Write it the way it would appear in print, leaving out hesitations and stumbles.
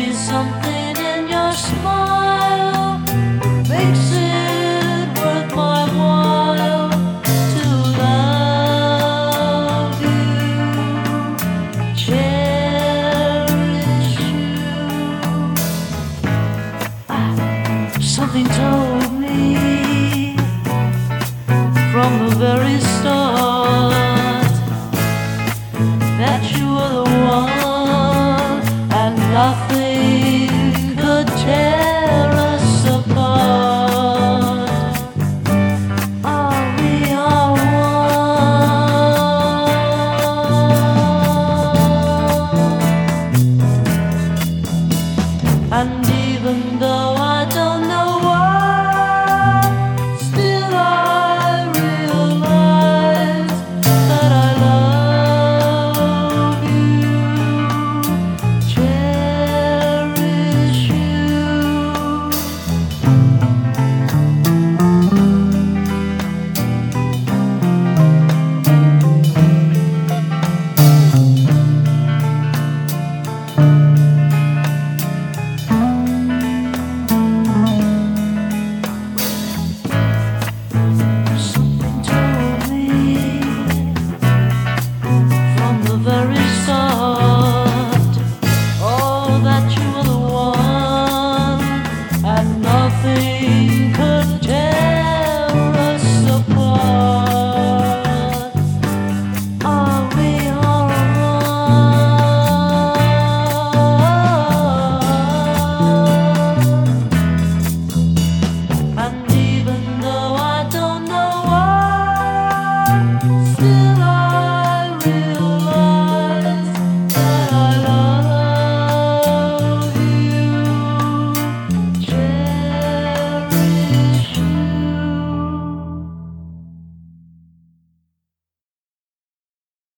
be something in your smile makes it worth my while to love you, cherish you. Something told me from the very start that you were the one and nothing